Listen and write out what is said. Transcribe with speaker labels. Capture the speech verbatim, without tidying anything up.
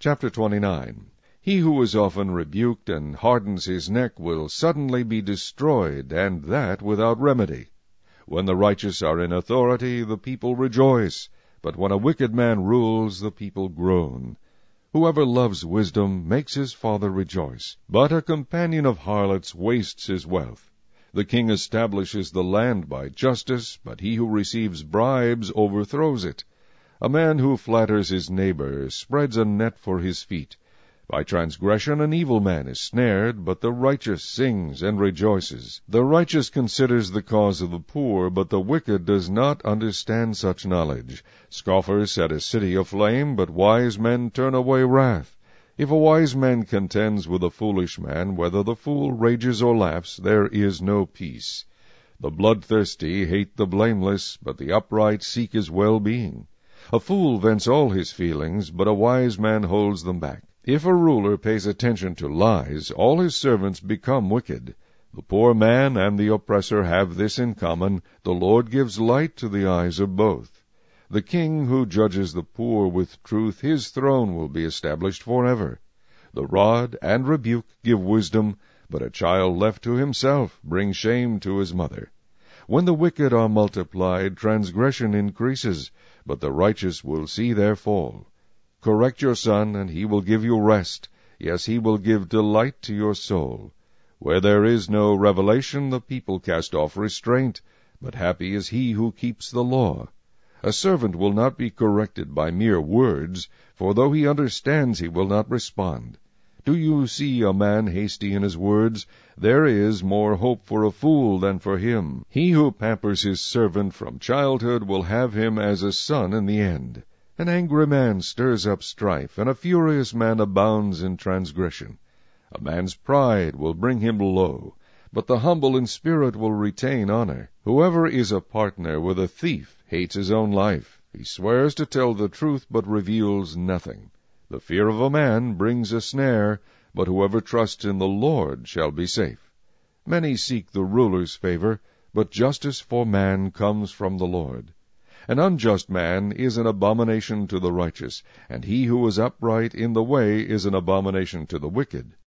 Speaker 1: Chapter twenty-nine. He who is often rebuked and hardens his neck will suddenly be destroyed, and that without remedy. When the righteous are in authority, the people rejoice, but when a wicked man rules, the people groan. Whoever loves wisdom makes his father rejoice, but a companion of harlots wastes his wealth. The king establishes the land by justice, but he who receives bribes overthrows it. A man who flatters his neighbor spreads a net for his feet. By transgression an evil man is snared, but the righteous sings and rejoices. The righteous considers the cause of the poor, but the wicked does not understand such knowledge. Scoffers set a city aflame, but wise men turn away wrath. If a wise man contends with a foolish man, whether the fool rages or laughs, there is no peace. The bloodthirsty hate the blameless, but the upright seek his well-being. A fool vents all his feelings, but a wise man holds them back. If a ruler pays attention to lies, all his servants become wicked. The poor man and the oppressor have this in common: the Lord gives light to the eyes of both. The king who judges the poor with truth, his throne will be established forever. The rod and rebuke give wisdom, but a child left to himself brings shame to his mother. When the wicked are multiplied, transgression increases, but the righteous will see their fall. Correct your son, and he will give you rest. Yes, he will give delight to your soul. Where there is no revelation, the people cast off restraint, but happy is he who keeps the law. A servant will not be corrected by mere words, for though he understands, he will not respond. Do you see a man hasty in his words? There is more hope for a fool than for him. He who pampers his servant from childhood will have him as a son in the end. An angry man stirs up strife, and a furious man abounds in transgression. A man's pride will bring him low, but the humble in spirit will retain honor. Whoever is a partner with a thief hates his own life. He swears to tell the truth, but reveals nothing. The fear of a man brings a snare, but whoever trusts in the Lord shall be safe. Many seek the ruler's favor, but justice for man comes from the Lord. An unjust man is an abomination to the righteous, and he who is upright in the way is an abomination to the wicked.